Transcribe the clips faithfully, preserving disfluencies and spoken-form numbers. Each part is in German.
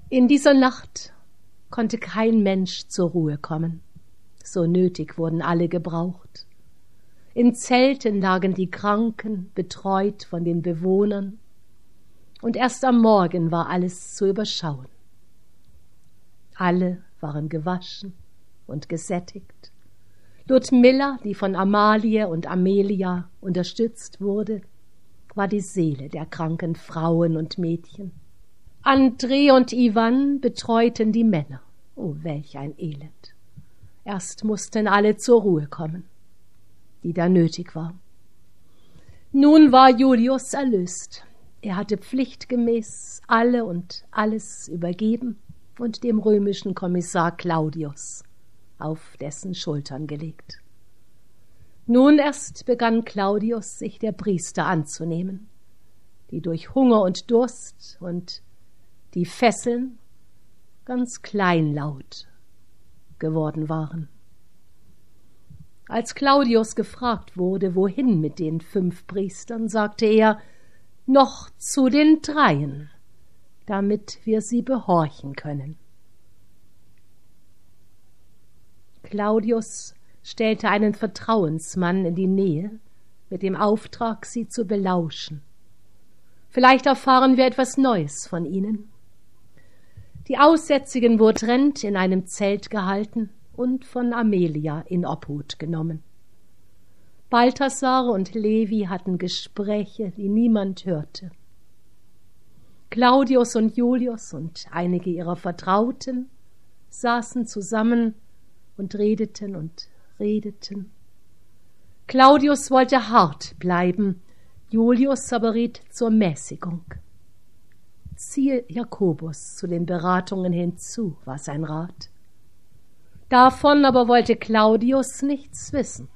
In dieser Nacht konnte kein Mensch zur Ruhe kommen. So nötig wurden alle gebraucht. In Zelten lagen die Kranken, betreut von den Bewohnern, und erst am Morgen war alles zu überschauen. Alle waren gewaschen und gesättigt. Ludmilla, die von Amalie und Amelia unterstützt wurde, war die Seele der kranken Frauen und Mädchen. André und Iwan betreuten die Männer. Oh, welch ein Elend! Erst mussten alle zur Ruhe kommen, die da nötig war. Nun war Julius erlöst. Er hatte pflichtgemäß alle und alles übergeben und dem römischen Kommissar Claudius auf dessen Schultern gelegt. Nun erst begann Claudius, sich der Priester anzunehmen, die durch Hunger und Durst und die Fesseln ganz kleinlaut geworden waren. Als Claudius gefragt wurde, wohin mit den fünf Priestern, sagte er, noch zu den Dreien, damit wir sie behorchen können. Claudius stellte einen Vertrauensmann in die Nähe, mit dem Auftrag, sie zu belauschen. Vielleicht erfahren wir etwas Neues von ihnen. Die Aussätzigen wurden getrennt in einem Zelt gehalten und von Amelia in Obhut genommen. Balthasar und Levi hatten Gespräche, die niemand hörte. Claudius und Julius und einige ihrer Vertrauten saßen zusammen und redeten und redeten. Claudius wollte hart bleiben, Julius aber riet zur Mäßigung. Ziehe Jakobus zu den Beratungen hinzu, war sein Rat. Davon aber wollte Claudius nichts wissen.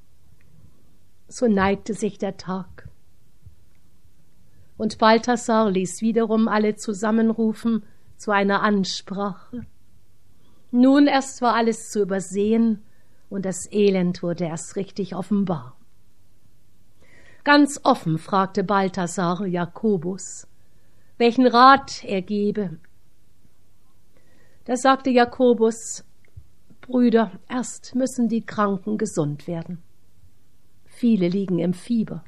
So neigte sich der Tag. Und Balthasar ließ wiederum alle zusammenrufen zu einer Ansprache. Nun erst war alles zu übersehen, und das Elend wurde erst richtig offenbar. Ganz offen fragte Balthasar Jakobus, welchen Rat er gebe. Da sagte Jakobus, Brüder, erst müssen die Kranken gesund werden. Viele liegen im Fieber.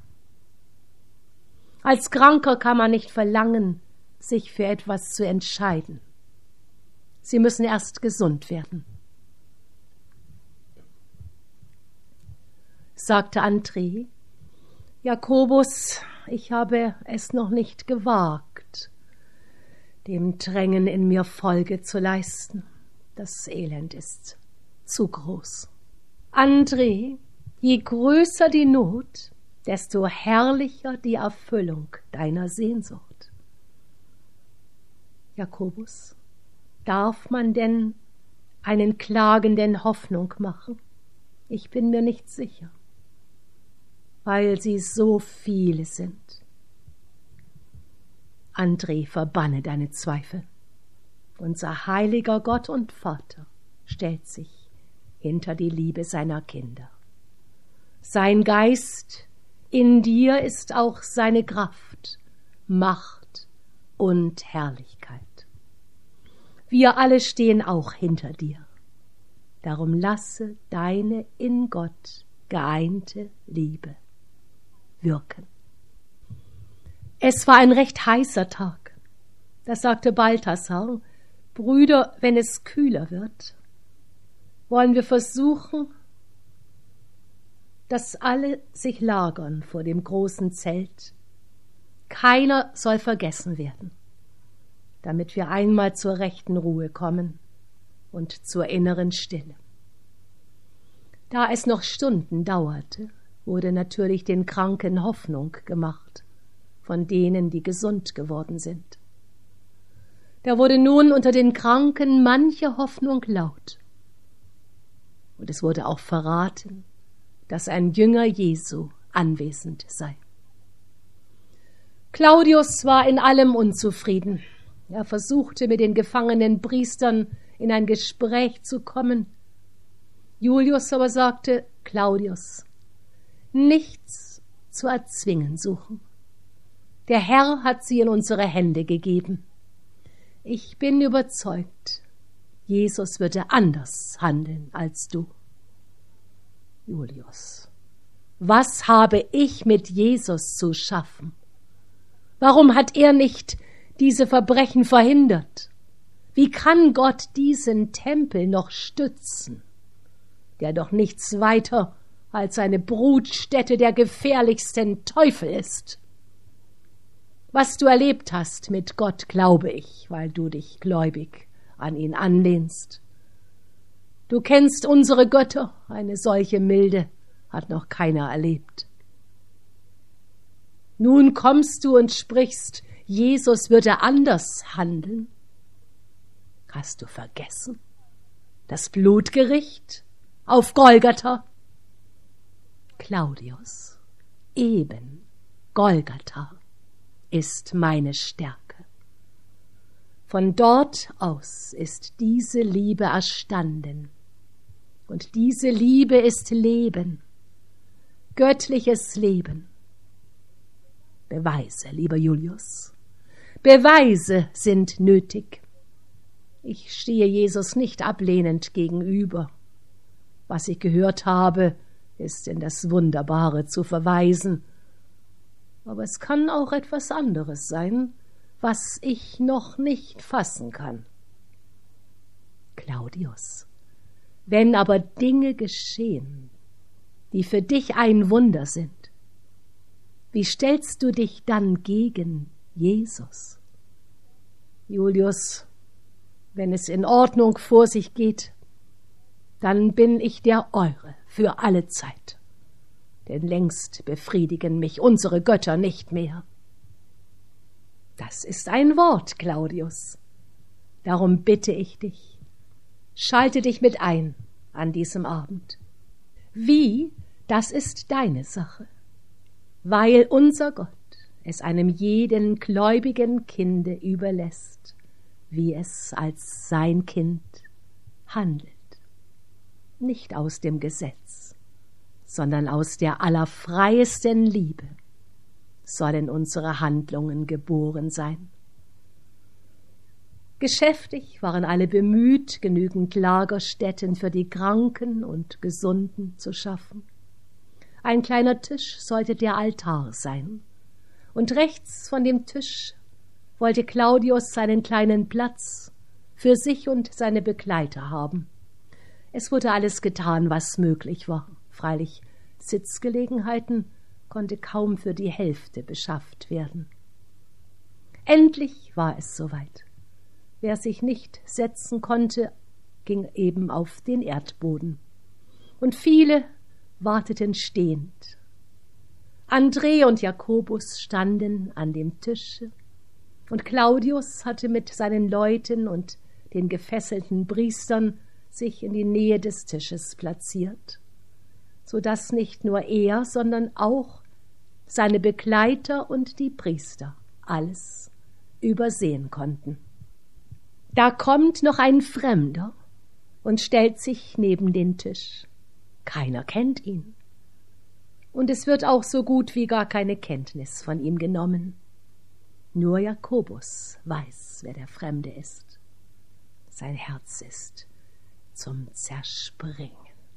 Als Kranker kann man nicht verlangen, sich für etwas zu entscheiden. Sie müssen erst gesund werden. Sagte André, Jakobus, ich habe es noch nicht gewagt, dem Drängen in mir Folge zu leisten. Das Elend ist zu groß. André, je größer die Not, desto herrlicher die Erfüllung deiner Sehnsucht. Jakobus, darf man denn einen Klagenden Hoffnung machen? Ich bin mir nicht sicher, weil sie so viele sind. André, verbanne deine Zweifel. Unser heiliger Gott und Vater stellt sich hinter die Liebe seiner Kinder. Sein Geist in dir ist auch seine Kraft, Macht und Herrlichkeit. Wir alle stehen auch hinter dir. Darum lasse deine in Gott geeinte Liebe wirken. Es war ein recht heißer Tag. Da sagte Balthasar, Brüder, wenn es kühler wird, wollen wir versuchen, dass alle sich lagern vor dem großen Zelt. Keiner soll vergessen werden, damit wir einmal zur rechten Ruhe kommen und zur inneren Stille. Da es noch Stunden dauerte, wurde natürlich den Kranken Hoffnung gemacht, von denen, die gesund geworden sind. Da wurde nun unter den Kranken manche Hoffnung laut. Und es wurde auch verraten, dass ein Jünger Jesu anwesend sei. Claudius war in allem unzufrieden. Er versuchte, mit den gefangenen Priestern in ein Gespräch zu kommen. Julius aber sagte, Claudius, nichts zu erzwingen suchen. Der Herr hat sie in unsere Hände gegeben. Ich bin überzeugt, Jesus würde anders handeln als du. Julius, was habe ich mit Jesus zu schaffen? Warum hat er nicht diese Verbrechen verhindert? Wie kann Gott diesen Tempel noch stützen, der doch nichts weiter als eine Brutstätte der gefährlichsten Teufel ist? Was du erlebt hast mit Gott, glaube ich, weil du dich gläubig an ihn anlehnst. Du kennst unsere Götter, eine solche Milde hat noch keiner erlebt. Nun kommst du und sprichst, Jesus würde anders handeln. Hast du vergessen? Das Blutgericht auf Golgatha? Claudius, eben Golgatha ist meine Stärke. Von dort aus ist diese Liebe erstanden. Und diese Liebe ist Leben, göttliches Leben. Beweise, lieber Julius, Beweise sind nötig. Ich stehe Jesus nicht ablehnend gegenüber. Was ich gehört habe, ist in das Wunderbare zu verweisen. Aber es kann auch etwas anderes sein, was ich noch nicht fassen kann. Claudius, wenn aber Dinge geschehen, die für dich ein Wunder sind, wie stellst du dich dann gegen Jesus? Julius, wenn es in Ordnung vor sich geht, dann bin ich der Eure für alle Zeit. Denn längst befriedigen mich unsere Götter nicht mehr. Das ist ein Wort, Claudius. Darum bitte ich dich, schalte dich mit ein an diesem Abend. Wie, das ist deine Sache, weil unser Gott es einem jeden gläubigen Kinde überlässt, wie es als sein Kind handelt. Nicht aus dem Gesetz, sondern aus der allerfreiesten Liebe sollen unsere Handlungen geboren sein. Geschäftig waren alle bemüht, genügend Lagerstätten für die Kranken und Gesunden zu schaffen. Ein kleiner Tisch sollte der Altar sein, und rechts von dem Tisch wollte Claudius seinen kleinen Platz für sich und seine Begleiter haben. Es wurde alles getan, was möglich war. Freilich, Sitzgelegenheiten konnte kaum für die Hälfte beschafft werden. Endlich war es soweit. Wer sich nicht setzen konnte, ging eben auf den Erdboden. Und viele warteten stehend. Andrä und Jakobus standen an dem Tische, und Claudius hatte mit seinen Leuten und den gefesselten Priestern sich in die Nähe des Tisches platziert, so dass nicht nur er, sondern auch seine Begleiter und die Priester alles übersehen konnten. Da kommt noch ein Fremder und stellt sich neben den Tisch. Keiner kennt ihn. Und es wird auch so gut wie gar keine Kenntnis von ihm genommen. Nur Jakobus weiß, wer der Fremde ist. Sein Herz ist zum Zerspringen.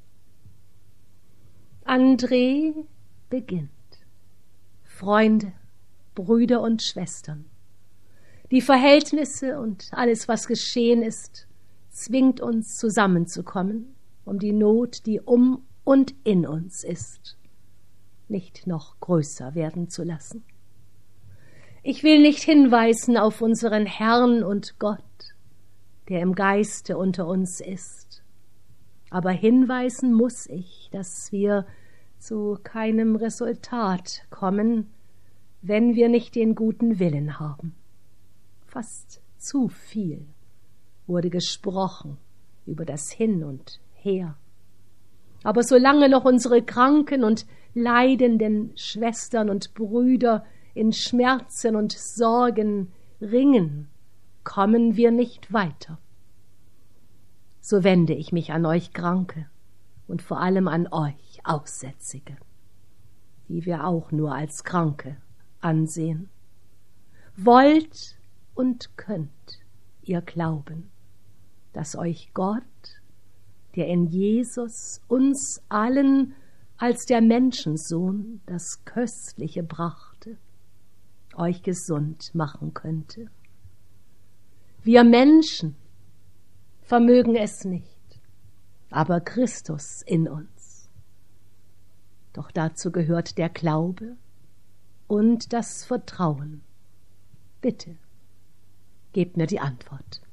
Andrä beginnt. Freunde, Brüder und Schwestern, die Verhältnisse und alles, was geschehen ist, zwingt uns zusammenzukommen, um die Not, die um und in uns ist, nicht noch größer werden zu lassen. Ich will nicht hinweisen auf unseren Herrn und Gott, der im Geiste unter uns ist, aber hinweisen muss ich, dass wir zu keinem Resultat kommen, wenn wir nicht den guten Willen haben. Fast zu viel wurde gesprochen über das Hin und Her. Aber solange noch unsere kranken und leidenden Schwestern und Brüder in Schmerzen und Sorgen ringen, kommen wir nicht weiter. So wende ich mich an euch Kranke und vor allem an euch Aussätzige, die wir auch nur als Kranke ansehen. Wollt und könnt ihr Glauben, dass euch Gott, der in Jesus uns allen als der Menschensohn das Köstliche brachte, euch gesund machen könnte. Wir Menschen vermögen es nicht, aber Christus in uns. Doch dazu gehört der Glaube und das Vertrauen. Bitte, gebt mir die Antwort.